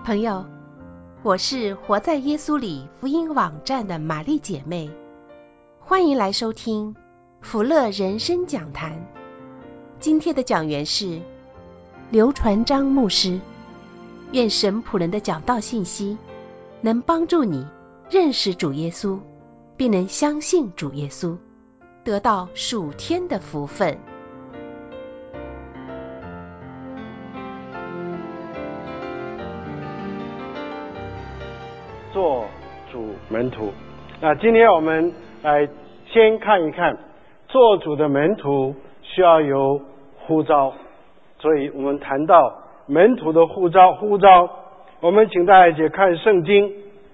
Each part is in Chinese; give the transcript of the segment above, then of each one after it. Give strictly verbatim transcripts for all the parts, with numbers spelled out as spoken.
朋友，我是活在耶稣里福音网站的玛丽姐妹，欢迎来收听福乐人生讲坛。今天的讲员是刘传章牧师。愿神仆人的讲道信息能帮助你认识主耶稣，并能相信主耶稣，得到属天的福分。 做主门徒。那今天我们来先看一看做主的门徒需要有呼召，所以我们谈到门徒的呼召呼召我们请大家一起看圣经，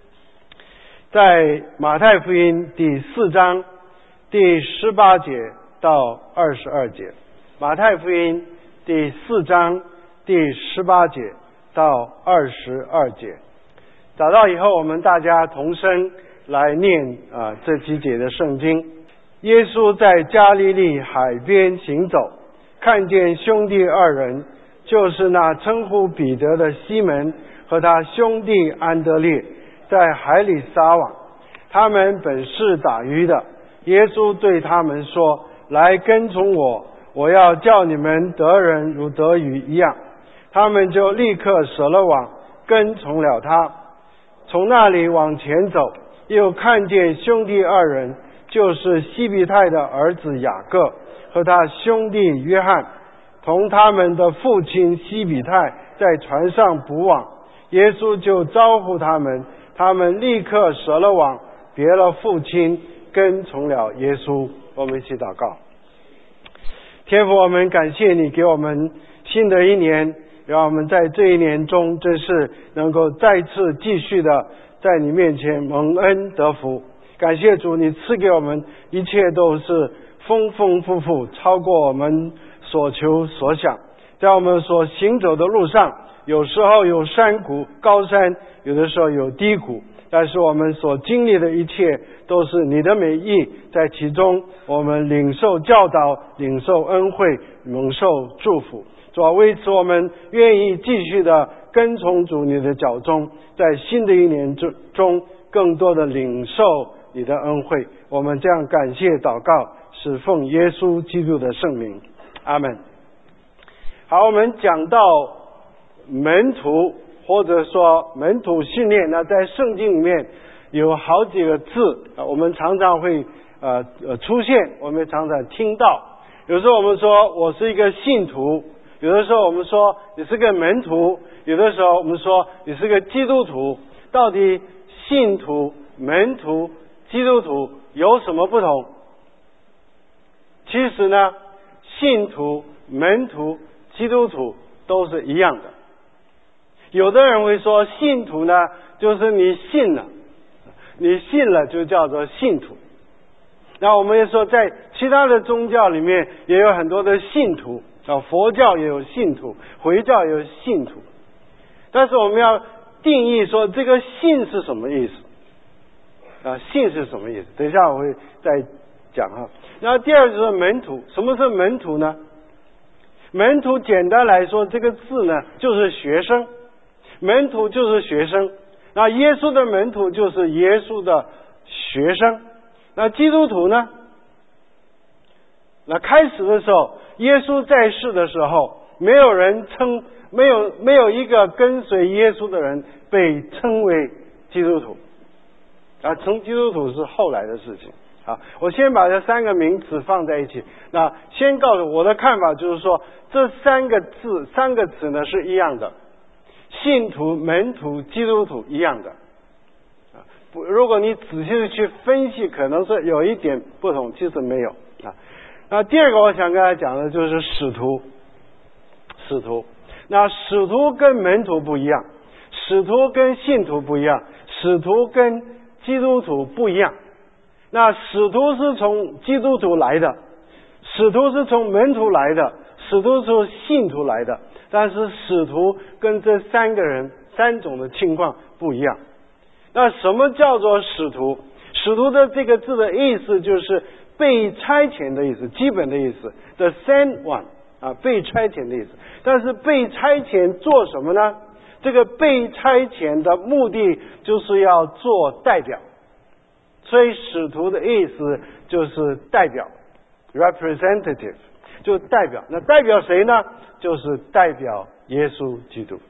在马太福音第四章第十八节到二十二节。马太福音第四章第十八节到二十二节。找到以后，我们大家同声来念啊这几节的圣经。耶稣在加利利海边行走，看见兄弟二人，就是那称呼彼得的西门和他兄弟安德烈，在海里撒网。他们本是打鱼的。耶稣对他们说：来跟从我，我要叫你们得人如得鱼一样。他们就立刻舍了网，跟从了他。从那里往前走，又看见兄弟二人，就是西庇太的儿子雅各和他兄弟约翰，同他们的父亲西庇太在船上捕网。耶稣就招呼他们，他们立刻舍了网，别了父亲，跟从了耶稣。我们一起祷告。天父，我们感谢你给我们新的一年，让我们在这一年中真是能够再次继续的在你面前蒙恩得福。感谢主，你赐给我们一切都是丰丰富富，超过我们所求所想。在我们所行走的路上，有时候有山谷高山，有的时候有低谷，但是我们所经历的一切都是你的美意，在其中我们领受教导，领受恩惠，蒙受祝福。主啊，为此我们愿意继续的跟从主你的脚踪，在新的一年中更多的领受你的恩惠。我们这样感谢祷告，是奉耶稣基督的圣名，阿们。好，我们讲到门徒或者说门徒训练，那在圣经里面有好几个字，我们常常会呃呃出现，我们常常听到。有时候我们说我是一个信徒，有的时候我们说你是个门徒，有的时候我们说你是个基督徒。到底信徒、门徒、基督徒有什么不同？其实呢，信徒、门徒、基督徒都是一样的。有的人会说信徒呢，就是你信了，你信了就叫做信徒。那我们也说在其他的宗教里面也有很多的信徒啊，佛教也有信徒，回教也有信徒。但是我们要定义说这个信是什么意思啊？信是什么意思？等一下我会再讲哈。然后第二就是门徒。什么是门徒呢？门徒简单来说，这个字呢就是学生，门徒就是学生。那耶稣的门徒就是耶稣的学生。那基督徒呢？那开始的时候，耶稣在世的时候，没有人称，没有没有一个跟随耶稣的人被称为基督徒啊，成基督徒是后来的事情啊。我先把这三个名词放在一起。那先告诉我的看法，就是说这三个字三个词呢是一样的，信徒、门徒、基督徒一样的。如果你仔细的去分析，可能是有一点不同，其实没有啊。那第二个我想跟大家讲的就是使徒。使徒，那使徒跟门徒不一样，使徒跟信徒不一样，使徒跟基督徒不一样。那使徒是从基督徒来的，使徒是从门徒来的，使徒是从信徒来的。但是使徒跟这三个人三种的情况不一样。那什么叫做使徒？使徒的这个字的意思就是被差遣的意思，基本的意思 ，the sent one 啊，被差遣的意思。但是被差遣做什么呢？ 这个被差遣的目的就是要做代表，所以使徒的意思就是代表 representative， 就代表。那代表谁呢？就是代表耶稣基督。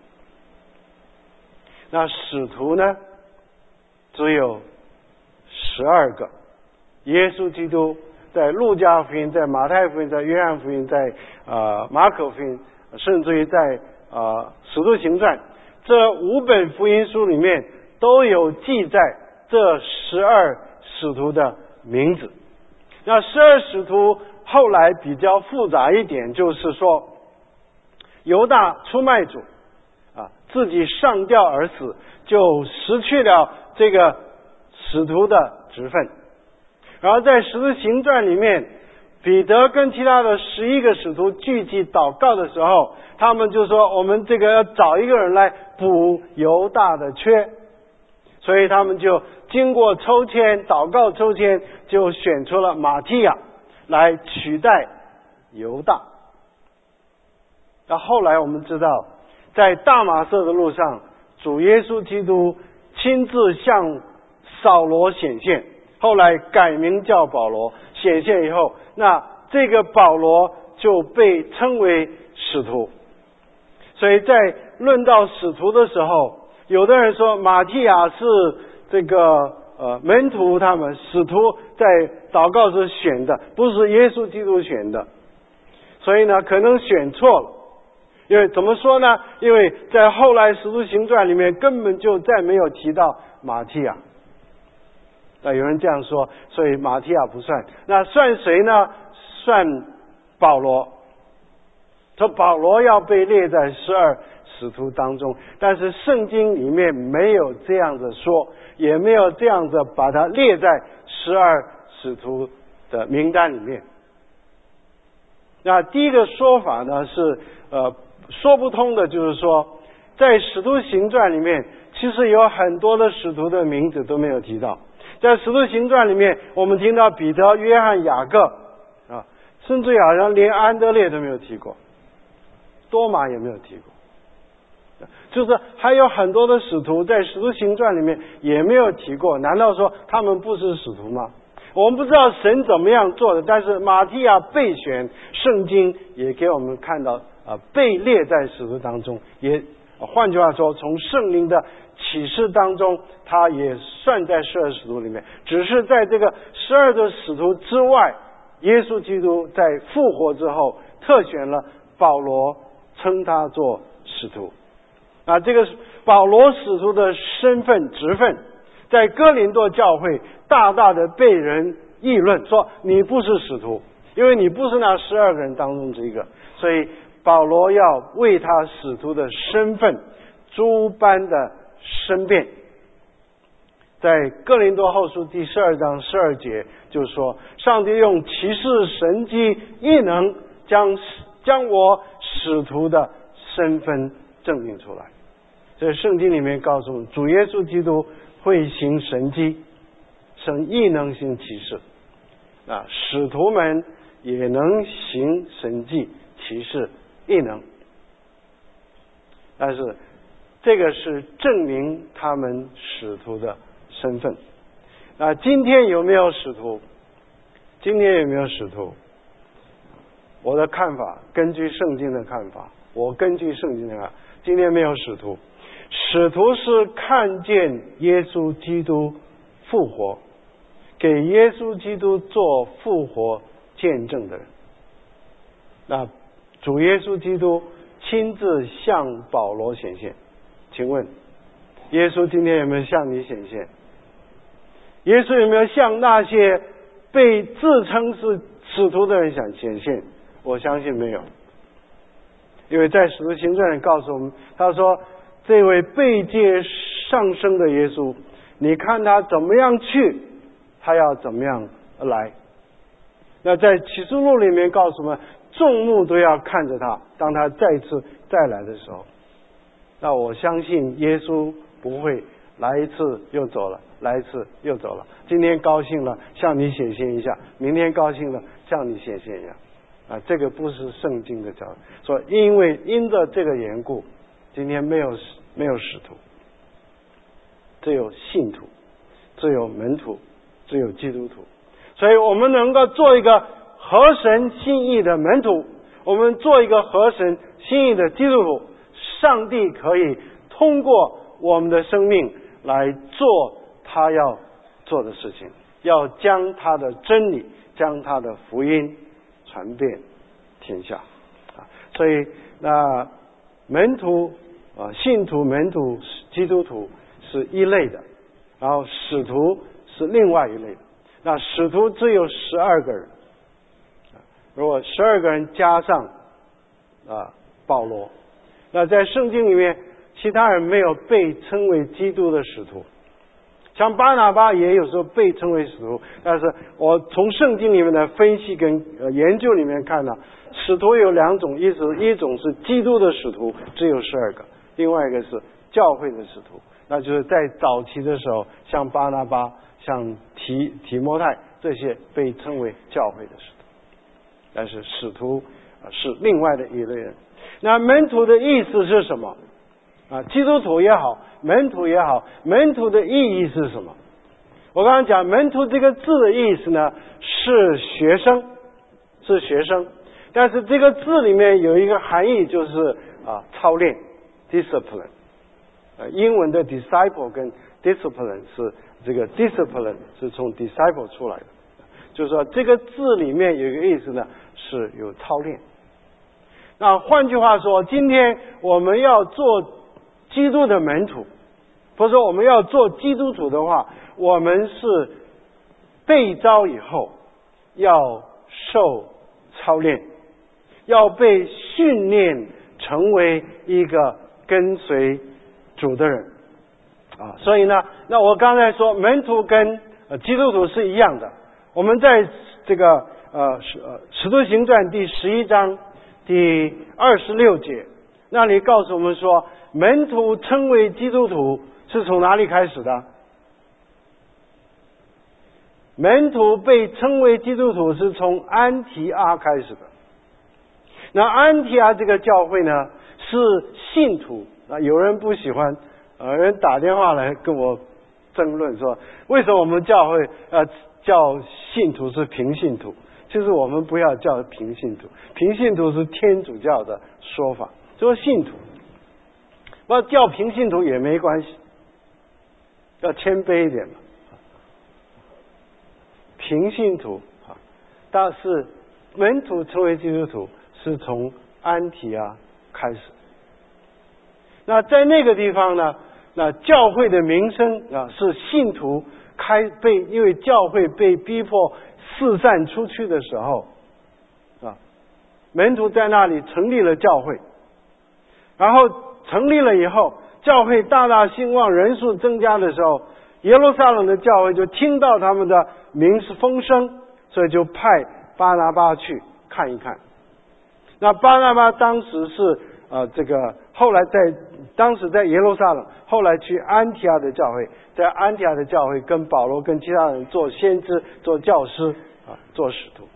那使徒呢，只有十二个。耶稣基督在路加福音、在马太福音、在约翰福音、在呃马可福音，甚至于在呃使徒行传，这五本福音书里面都有记载这十二使徒的名字。那十二使徒后来比较复杂一点，就是说犹大出卖主啊，自己上吊而死，就失去了这个使徒的职分。然后在使徒行传里面，彼得跟其他的十一个使徒聚集祷告的时候，他们就说我们这个要找一个人来补犹大的缺，所以他们就经过抽签，祷告抽签，就选出了马提亚来取代犹大。那后来我们知道，在大马色的路上，主耶稣基督亲自向扫罗显现，后来改名叫保罗。显现以后，那这个保罗就被称为使徒。所以在论到使徒的时候，有的人说马提亚是这个呃门徒他们使徒在祷告时选的，不是耶稣基督选的，所以呢可能选错了。因为怎么说呢？因为在后来使徒行传里面根本就再没有提到马提亚。那有人这样说，所以马提亚不算。那算谁呢？算保罗。说保罗要被列在十二使徒当中，但是圣经里面没有这样子说，也没有这样子把它列在十二使徒的名单里面。那第一个说法呢是呃说不通的，就是说在使徒行传里面其实有很多的使徒的名字都没有提到。在使徒行传里面，我们听到彼得、约翰、雅各啊，甚至好像连安德烈都没有提过，多马也没有提过，就是还有很多的使徒在使徒行传里面也没有提过。难道说他们不是使徒吗？我们不知道神怎么样做的，但是马提亚被选，圣经也给我们看到啊，被列在使徒当中。也换句话说，从圣灵的启示当中，他也算在十二使徒里面。只是在这个十二个使徒之外，耶稣基督在复活之后特选了保罗，称他做使徒。啊，这个保罗使徒的身份职分，在哥林多教会大大的被人议论，说你不是使徒，因为你不是那十二个人当中之一个。所以保罗要为他使徒的身份诸般的申辩。在哥林多后书第十二章十二节就说，上帝用奇事神迹异能将将我使徒的身份证明出来。在圣经里面告诉我们，主耶稣基督会行神迹，神异能行奇事，啊，使徒们也能行神迹奇事异能，但是这个是证明他们使徒的身份。那今天有没有使徒？今天有没有使徒？我的看法，根据圣经的看法，我根据圣经的看法，今天没有使徒。使徒是看见耶稣基督复活，给耶稣基督做复活见证的人。那主耶稣基督亲自向保罗显现，请问耶稣今天有没有向你显现？耶稣有没有向那些被自称是使徒的人想显现？我相信没有，因为在使徒行传里告诉我们，他说这位被接上升的耶稣，你看他怎么样去，他要怎么样来。那在启示录里面告诉我们，众目都要看着他，当他再次再来的时候。那我相信耶稣不会来一次又走了，来一次又走了。今天高兴了向你显现一下，明天高兴了向你显现一下，啊，这个不是圣经的教导。说因为因着这个缘故，今天没有没有使徒，只有信徒，只有门徒，只有基督徒。所以我们能够做一个合神心意的门徒，我们做一个合神心意的基督徒，上帝可以通过我们的生命来做他要做的事情，要将他的真理，将他的福音传遍天下啊。所以那门徒啊，信徒、门徒、基督徒是一类的，然后使徒是另外一类的。那使徒只有十二个人，如果十二个人加上啊保罗，那在圣经里面其他人没有被称为基督的使徒。像巴拿巴也有时候被称为使徒，但是我从圣经里面的分析跟呃研究里面看呢，使徒有两种意思，一种是基督的使徒，只有十二个；另外一个是教会的使徒，那就是在早期的时候，像巴拿巴、像提提摩太这些被称为教会的使徒，但是使徒啊是另外的一类人。那门徒的意思是什么？啊，基督徒也好，门徒也好，门徒的意义是什么？我刚刚讲门徒这个字的意思呢，是学生，是学生，但是这个字里面有一个含义，就是啊操练 discipline。呃，英文的 disciple 跟 discipline 是这个 discipline 是从 disciple 出来的，就是说这个字里面有一个意思呢，是有操练。那换句话说，今天我们要做基督的门徒，或者说我们要做基督徒的话，我们是被召以后要受操练，要被训练成为一个跟随主的人啊。所以呢，那我刚才说门徒跟呃基督徒是一样的。我们在这个呃使呃使徒行传第十一章第二十六节那里告诉我们说，门徒称为基督徒是从哪里开始的？门徒被称为基督徒是从安提阿开始的。那安提阿这个教会呢，是信徒啊，有人不喜欢，有人打电话来跟我争论说，为什么我们教会呃叫信徒是平信徒？其实我们不要叫平信徒，平信徒是天主教的说法，说信徒，那叫平信徒也没关系，要谦卑一点嘛。平信徒啊，但是门徒成为基督徒是从安提阿开始。那在那个地方呢，那教会的名声啊是信徒开被因为教会被逼迫四散出去的时候啊，门徒在那里成立了教会，然后成立了以后，教会大大兴旺，人数增加的时候，耶路撒冷的教会就听到他们的名是风声，所以就派巴拿巴去看一看。那巴拿巴当时是呃这个后来在当时在耶路撒冷，后来去安提阿的教会，在安提阿的教会跟保罗跟其他人做先知、做教师啊，做使徒。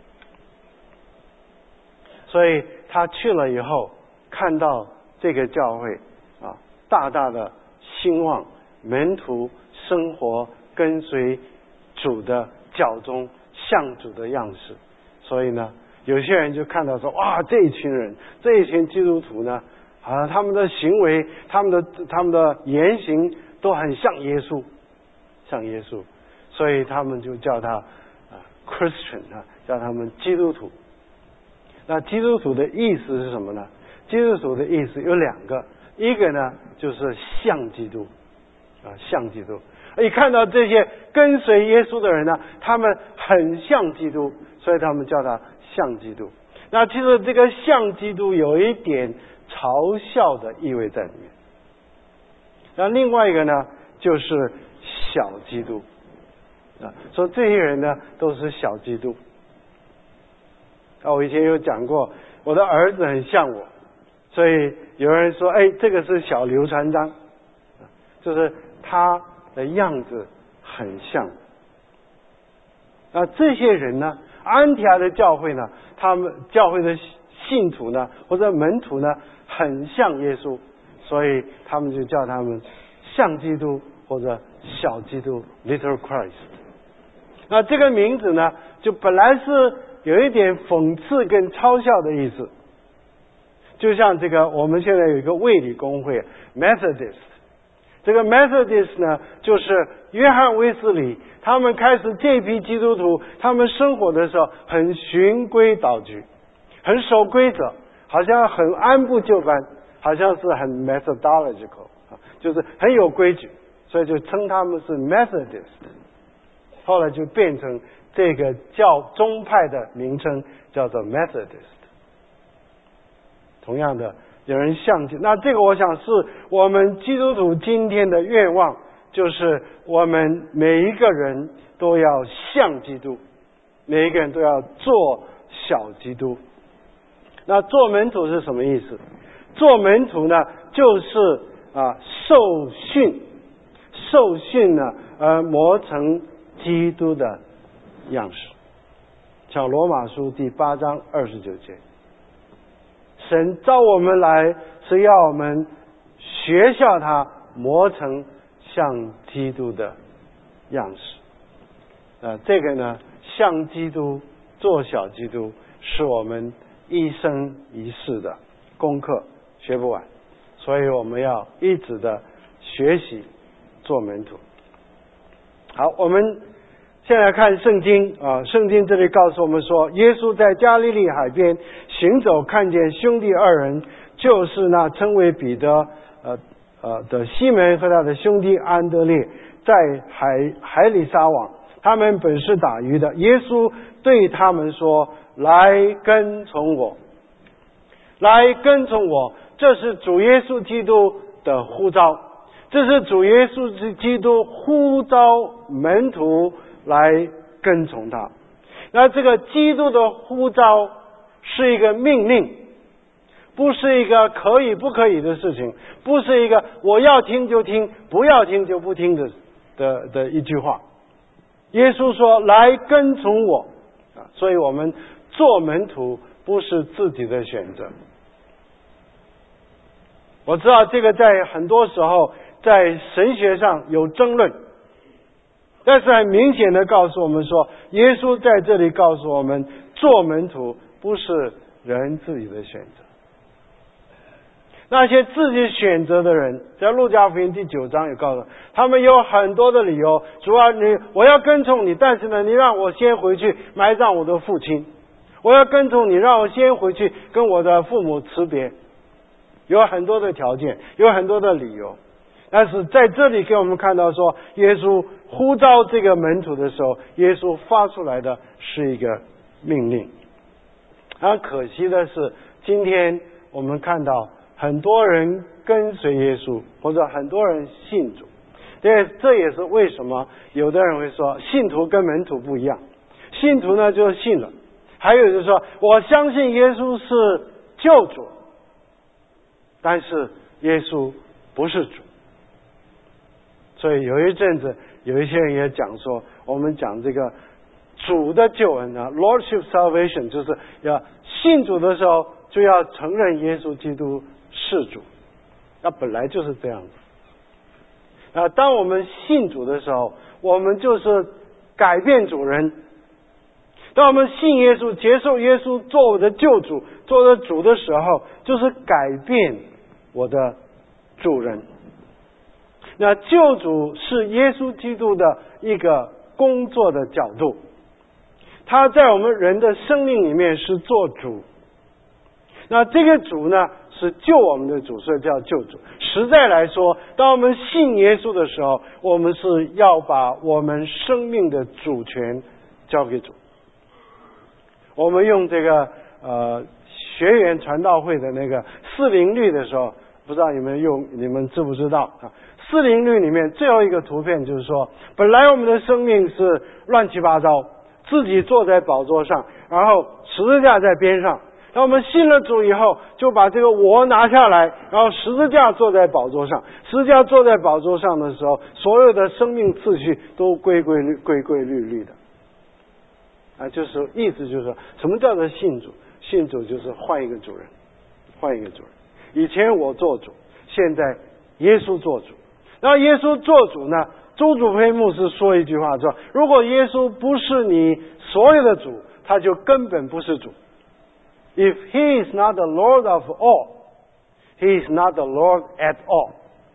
所以他去了以后，看到这个教会啊，大大的兴旺，门徒生活跟随主的教中，像主的样式。所以呢，有些人就看到说，哇，这一群人，这一群基督徒呢，啊，他们的行为，他们的他们的言行都很像耶稣，像耶稣，所以他们就叫他啊 Christian 啊，叫他们基督徒。那基督徒的意思是什么呢？基督徒的意思有两个，一个呢就是像基督啊，像基督。一看到这些跟随耶稣的人呢，他们很像基督，所以他们叫他像基督。那其实这个像基督有一点嘲笑的意味在里面。那另外一个呢，就是小基督啊，说这些人呢都是小基督。啊，我以前有讲过，我的儿子很像我，所以有人说，哎，这个是小刘传章，就是他的样子很像。那这些人呢，安提阿的教会呢，他们教会的信徒呢，或者门徒呢，很像耶稣， 所以他们就叫他们像基督或者小基督 Little Christ。 那这个名字呢，就本来是有一点讽刺跟嘲笑的意思，就像这个我们现在有一个卫理公会 Methodist， 这个 Methodist 呢，就是约翰卫斯理他们开始这批基督徒，他们生活的时候很循规蹈矩，很守规则，好像很按部就班，好像是很 methodological， 就是很有规矩，所以就称他们是 Methodist。 后来就变成这个教宗派的名称叫做 Methodist。 同样的，有人像基，那这个我想是我们基督徒今天的愿望，就是我们每一个人都要像基督，每一个人都要做小基督。那做门徒是什么意思？做门徒呢，就是啊受训，受训呢而磨成基督的样式。像罗马书第八章二十九节，神召我们来是要我们学效他，磨成像基督的样式。呃，这个呢，像基督做小基督，是我们一生一世的功课，学不完，所以我们要一直的学习做门徒。好，我们现在看圣经啊，圣经这里告诉我们说，耶稣在加利利海边行走，看见兄弟二人，就是那称为彼得呃呃的西门和他的兄弟安德烈，在海海里撒网，他们本是打鱼的。耶稣对他们说：“来跟从我，来跟从我。”这是主耶稣基督的呼召，这是主耶稣基督呼召门徒来跟从他。那这个基督的呼召是一个命令，不是一个可以不可以的事情，不是一个我要听就听，不要听就不听的的的一句话。耶稣说：“来跟从我。”啊，所以我们做门徒不是自己的选择。我知道这个在很多时候在神学上有争论，但是很明显的告诉我们说，耶稣在这里告诉我们，做门徒不是人自己的选择。那些自己选择的人，在路加福音第九章也告诉他们有很多的理由，主啊，你我要跟从你，但是呢，你让我先回去埋葬我的父亲，我要跟从你，让我先回去跟我的父母辞别，有很多的条件，有很多的理由。但是在这里给我们看到说，耶稣呼召这个门徒的时候，耶稣发出来的是一个命令。很可惜的是，今天我们看到很多人跟随耶稣，或者很多人信主。这这也是为什么有的人会说，信徒跟门徒不一样。信徒呢就是信了，还有就是说，我相信耶稣是救主，但是耶稣不是主。所以有一阵子有一些人也讲说，我们讲这个主的救恩呢 Lordship Salvation， 就是要信主的时候就要承认耶稣基督是主。那本来就是这样子。那当我们信主的时候，我们就是改变主人。当我们信耶稣，接受耶稣做我的救主，做我的主的时候，就是改变我的主人。那救主是耶稣基督的一个工作的角度，他在我们人的生命里面是做主。那这个主呢，是救我们的主，所以叫救主。实在来说，当我们信耶稣的时候，我们是要把我们生命的主权交给主。我们用这个呃学员传道会的那个四灵律的时候，不知道你们用你们知不知道啊？四灵律里面最后一个图片就是说，本来我们的生命是乱七八糟，自己坐在宝座上，然后十字架在边上。当我们信了主以后，就把这个我拿下来，然后十字架坐在宝座上。十字架坐在宝座上的时候，所有的生命次序都规规律规规律律的。啊，就是意思就是说，什么叫做信主？信主就是换一个主人，换一个主人。以前我做主， 现在耶稣做主。然后耶稣做主呢，周祖飞牧师说一句话说，如果耶稣不是你所有的主，他就根本不是主。 If he is not the Lord of all, he is not the Lord at all.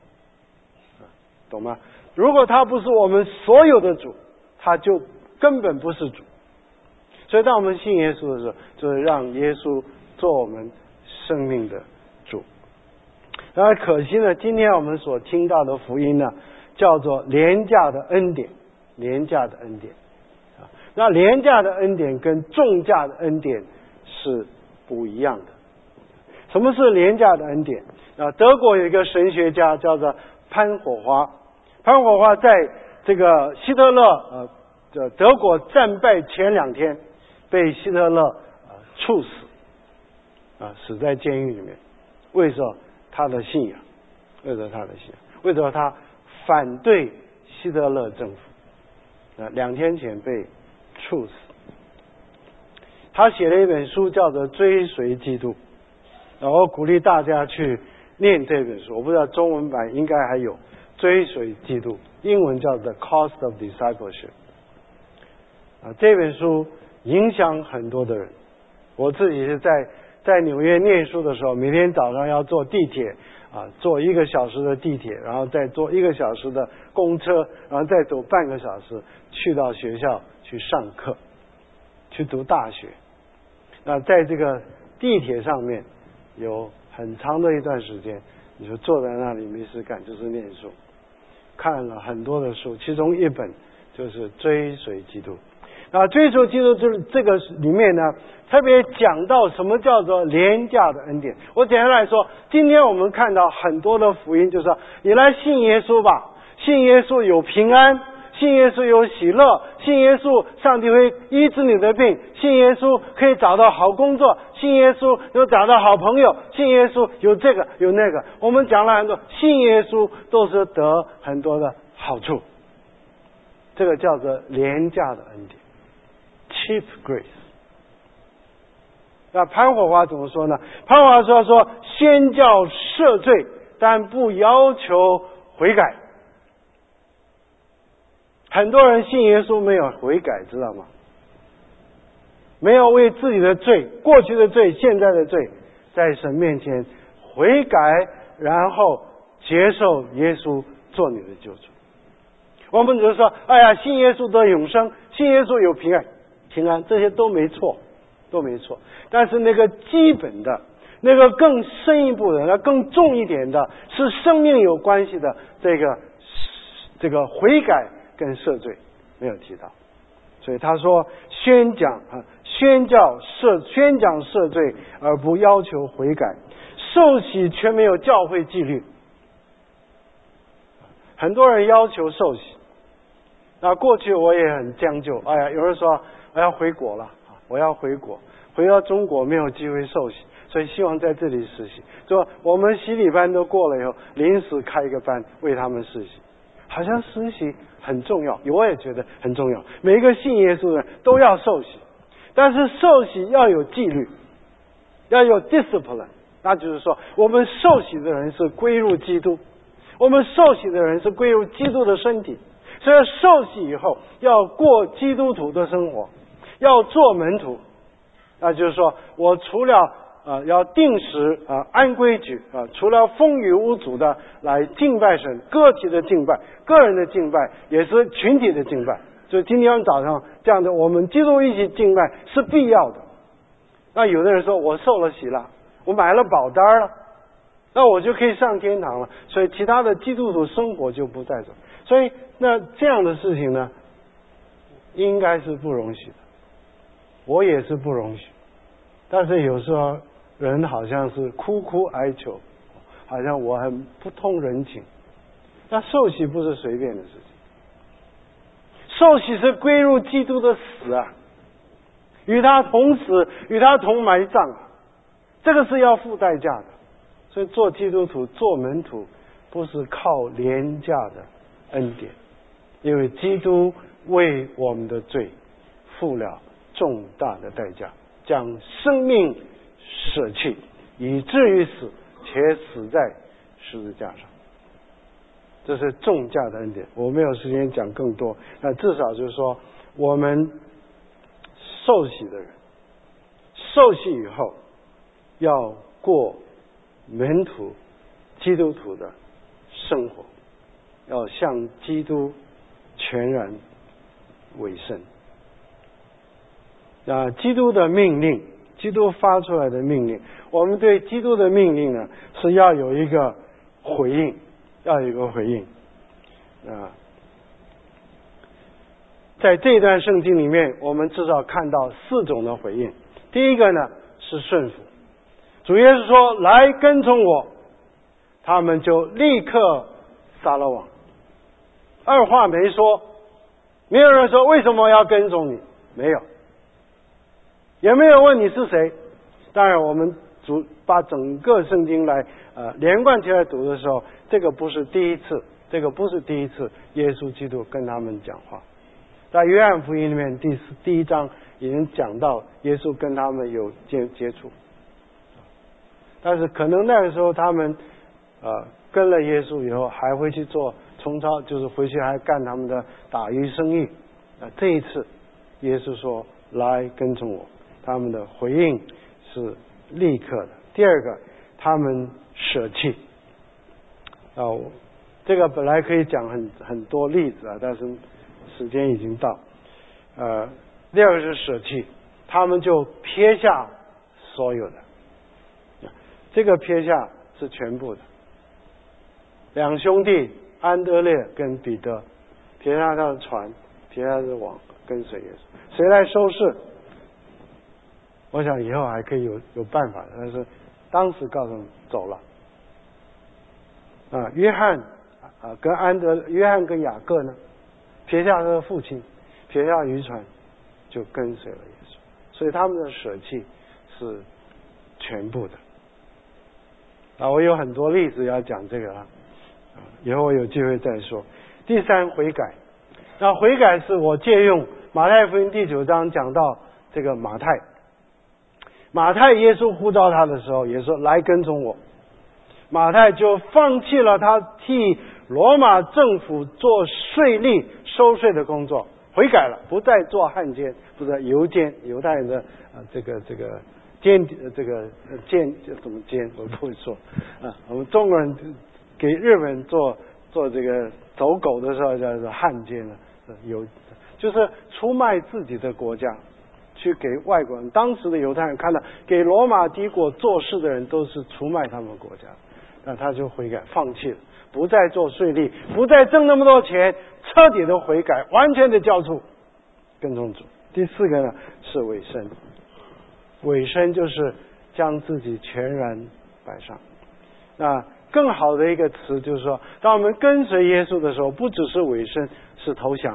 懂吗？如果他不是我们所有的主，他就根本不是主。所以当我们信耶稣的时候，就是让耶稣做我们生命的主。然而可惜呢，今天我们所听到的福音呢，叫做廉价的恩典，廉价的恩典。啊，那廉价的恩典跟重价的恩典是不一样的。什么是廉价的恩典？啊，德国有一个神学家叫做潘火花，潘火花在这个希特勒呃德国战败前两天被希特勒呃处死，啊，死在监狱里面。为什么？他的信仰，为什么他的信仰？为什么他反对希特勒政府？啊，两天前被处死。他写了一本书叫做《追随基督》，啊，我鼓励大家去念这本书。我不知道中文版应该还有《追随基督》，英文叫做《The Cost of Discipleship》。啊，这本书影响很多的人。我自己是在在纽约念书的时候，每天早上要坐地铁啊，坐一个小时的地铁，然后再坐一个小时的公车，然后再走半个小时去到学校去上课，去读大学。那在这个地铁上面有很长的一段时间，你就坐在那里没事干，就是念书，看了很多的书，其中一本就是《追随基督》。那追求基督这这个里面呢，特别讲到什么叫做廉价的恩典。我简单来说，今天我们看到很多的福音，就是说你来信耶稣吧，信耶稣有平安，信耶稣有喜乐，信耶稣上帝会医治你的病，信耶稣可以找到好工作，信耶稣有找到好朋友，信耶稣有这个有那个。我们讲了很多，信耶稣都是得很多的好处，这个叫做廉价的恩典。Cheap grace。 那潘火花怎么说呢？潘火花说说宣教赦罪，但不要求悔改。很多人信耶稣没有悔改，知道吗？没有为自己的罪，过去的罪，现在的罪，在神面前悔改，然后接受耶稣做你的救主。我们只是说，哎呀，信耶稣得永生，信耶稣有平安。平安，这些都没错，都没错。但是那个基本的，那个更深一步的，那更重一点的，是生命有关系的这个这个悔改跟赦罪没有提到。所以他说宣讲啊，宣教赦宣讲赦罪，而不要求悔改。受洗却没有教会纪律。很多人要求受洗，那过去我也很将就。哎呀，有人说我要回国了，我要回国，回到中国没有机会受洗，所以希望在这里实习。说我们洗礼班都过了以后，临时开一个班为他们实习，好像实习很重要，我也觉得很重要。每一个信耶稣的人都要受洗，但是受洗要有纪律，要有 discipline。那就是说，我们受洗的人是归入基督，我们受洗的人是归入基督的身体。所以受洗以后要过基督徒的生活，要做门徒。那就是说我除了呃要定时啊、呃、按规矩啊、呃，除了风雨无阻的来敬拜神，个体的敬拜，个人的敬拜，也是群体的敬拜。所以今天早上这样的，我们基督一起敬拜是必要的。那有的人说我受了洗了，我买了保单了，那我就可以上天堂了，所以其他的基督徒生活就不再走。所以那这样的事情呢，应该是不容许的，我也是不容许。但是有时候人好像是苦苦哀求，好像我很不通人情。那受洗不是随便的事情，受洗是归入基督的死啊，与他同死，与他同埋葬啊，这个是要付代价的。所以做基督徒，做门徒，不是靠廉价的恩典，因为基督为我们的罪付了重大的代价，将生命舍弃，以至于死，且死在十字架上。这是重价的恩典，我没有时间讲更多。那至少就是说，我们受洗的人，受洗以后要过门徒、基督徒的生活，要向基督全然委身。那基督的命令，基督发出来的命令，我们对基督的命令呢，是要有一个回应。要有一个回应啊！在这段圣经里面，我们至少看到四种的回应。第一个呢是顺服，主耶稣说：“来跟从我。”他们就立刻撒了网，二话没说。没有人说为什么要跟从你，没有，也没有问你是谁。当然，我们主把整个圣经来呃连贯起来读的时候，这个不是第一次，这个不是第一次耶稣基督跟他们讲话。在约翰福音里面第四第一章已经讲到耶稣跟他们有接接触，但是可能那个时候他们呃跟了耶稣以后，还会去做冲超，就是回去还干他们的打鱼生意。啊、呃，这一次耶稣说来跟从我，他们的回应是立刻的。第二个，他们舍弃。啊、呃，这个本来可以讲很很多例子啊，但是时间已经到。呃，第二个是舍弃，他们就撇下所有的。这个撇下是全部的。两兄弟安德烈跟彼得撇下他的船，撇下他的网，跟随耶稣。谁来收拾？我想以后还可以有有办法，但是当时告诉他们走了。啊，约翰啊跟安德，约翰跟雅各呢，撇下他的父亲，撇下渔船，就跟随了耶稣。所以他们的舍弃是全部的。啊，我有很多例子要讲这个啊，以后我有机会再说。第三，悔改。那悔改是我借用马太福音第九章讲到这个马太。马太耶稣呼召他的时候也说来跟从我，马太就放弃了他替罗马政府做税吏收税的工作，悔改了，不再做汉奸，不再犹奸，犹太人的呃这个这个奸这个奸怎么奸我不会说啊，我们中国人给日本人做做这个走狗的时候叫做汉奸了，犹就是出卖自己的国家去给外国人。当时的犹太人看到给罗马帝国做事的人都是出卖他们国家，那他就悔改，放弃了，不再做税吏，不再挣那么多钱，彻底的悔改，完全的交出跟从主。第四个呢是委身，委身就是将自己全然摆上。那更好的一个词就是说，当我们跟随耶稣的时候，不只是委身，是投降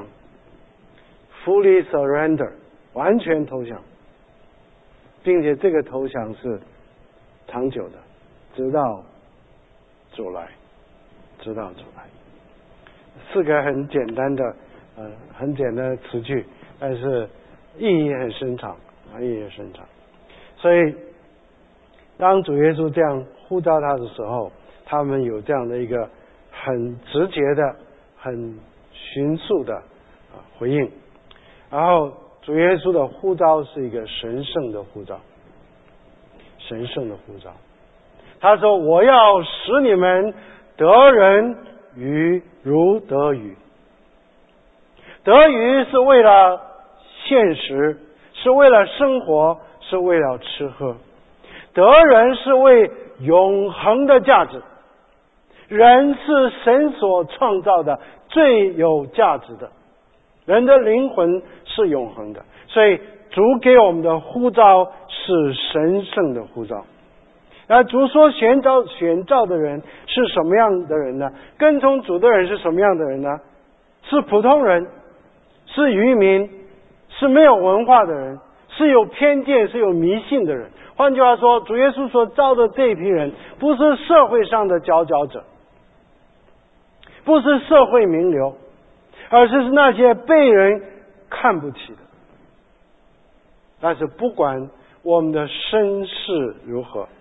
，fully surrender。完全投降，并且这个投降是长久的，直到主来，直到主来。四个很简单的，呃，很简单的词句，但是意义很深长，意义很深长。所以，当主耶稣这样呼召他的时候，他们有这样的一个很直接的、很迅速的啊回应，然后。主耶稣的呼召是一个神圣的呼召，神圣的呼召。他说：“我要使你们得人鱼如得鱼。”得鱼是为了现实，是为了生活，是为了吃喝；得人是为永恒的价值。人是神所创造的最有价值的。人的灵魂是永恒的，所以主给我们的呼召是神圣的呼召。而主所选召选召的人是什么样的人呢？跟从主的人是什么样的人呢？是普通人，是渔民，是没有文化的人，是有偏见、是有迷信的人。换句话说，主耶稣所召的这一批人，不是社会上的佼佼者，不是社会名流，而是那些被人看不起的。但是不管我们的身世如何，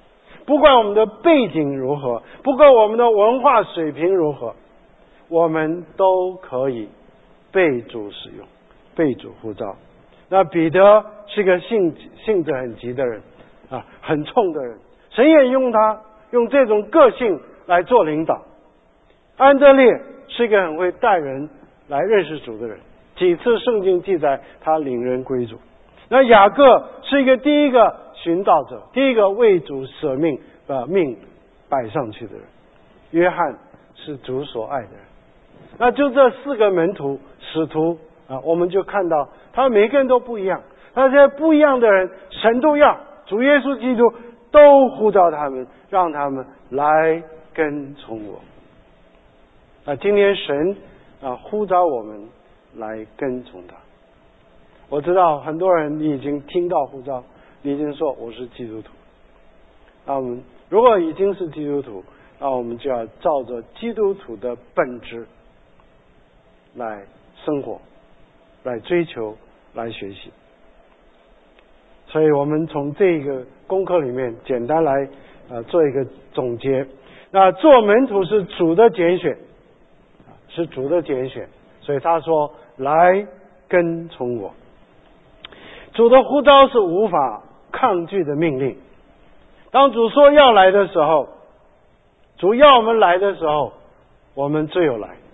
不管我们的背景如何，不管我们的文化水平如何，我们都可以被主使用，被主呼召。那彼得是个性性子很急的人啊，很冲的人，神也用他用这种个性来做领导。安德烈是一个很会带人来认识主的人，几次圣经记载他领人归主。那雅各是一个第一个寻道者，第一个为主舍命把命摆上去的人。约翰是主所爱的人。那就这四个门徒使徒啊，我们就看到他们每个人都不一样，那些不一样的人神都要，主耶稣基督都呼召他们，让他们来跟从我。啊，今天神啊呼召我们来跟从他。我知道很多人你已经听到呼召，你已经说我是基督徒。那我们如果已经是基督徒，那我们就要照着基督徒的本质来生活，来追求，来学习。所以我们从这个功课里面简单来呃做一个总结。那做门徒是主的拣选，是主的拣选，所以他说来跟从我。主的呼召是无法抗拒的命令。当主说要来的时候，主要我们来的时候，我们只有来。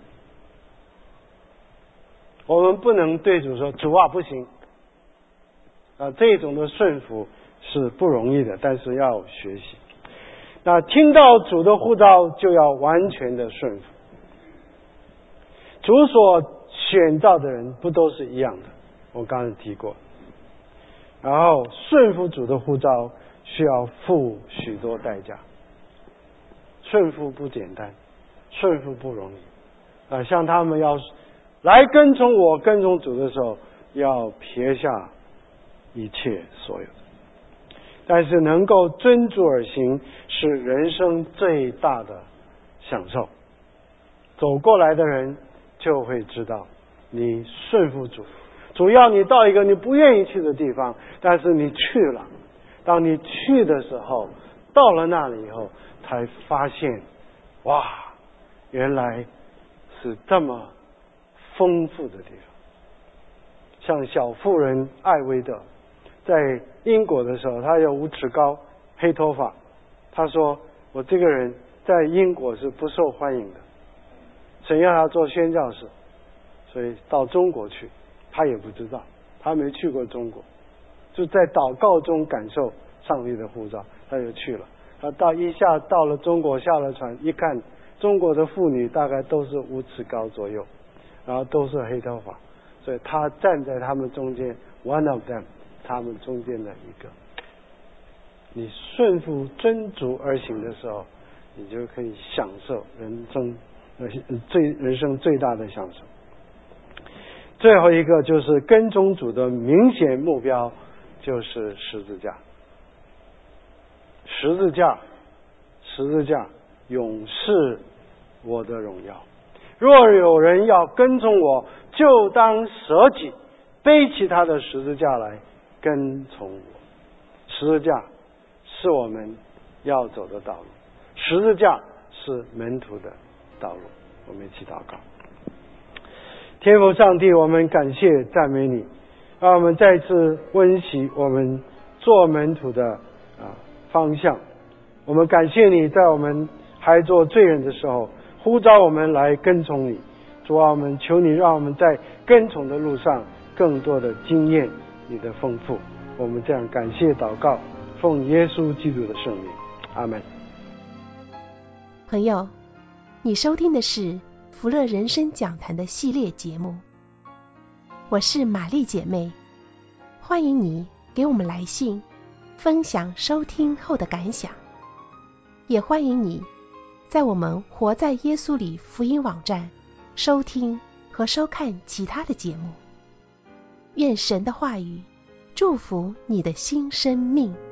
我们不能对主说主啊不行啊，这种的顺服是不容易的，但是要学习。那听到主的呼召就要完全的顺服。主所选召的人不都是一样的，我刚才提过。然后顺服主的呼召需要付许多代价，顺服不简单，顺服不容易啊！像他们要来跟从我跟从主的时候，要撇下一切所有的。但是能够遵主而行是人生最大的享受。走过来的人就会知道你顺服主，主要你到一个你不愿意去的地方，但是你去了。当你去的时候，到了那里以后才发现，哇，原来是这么丰富的地方。像小妇人艾薇德在英国的时候，她有五尺高，黑头发，她说我这个人在英国是不受欢迎的，神要她做宣教士，所以到中国去，她也不知道，她没去过中国，就在祷告中感受上帝的呼召，她就去了。她到一下到了中国，下了船一看，中国的妇女大概都是五尺高左右，然后都是黑头发，所以她站在他们中间 ，one of them， 他们中间的一个。你顺服遵主而行的时候，你就可以享受人生最人生最大的享受。最后一个就是跟从主的明显目标就是十字架。十字架，十字架永是我的荣耀。若有人要跟从我，就当舍己，背起他的十字架来跟从我。十字架是我们要走的道路，十字架是门徒的道路。我们一起祷告。天父上帝，我们感谢赞美你，让我们再次温习我们做门徒的啊方向。我们感谢你，在我们还做罪人的时候，呼召我们来跟从你。主啊，我们求你让我们在跟从的路上更多的经验你的丰富。我们这样感谢祷告，奉耶稣基督的圣名，阿们。 朋友，你收听的是福乐人生讲坛的系列节目，我是玛丽姐妹，欢迎你给我们来信分享收听后的感想，也欢迎你在我们活在耶稣里福音网站收听和收看其他的节目。愿神的话语祝福你的新生命。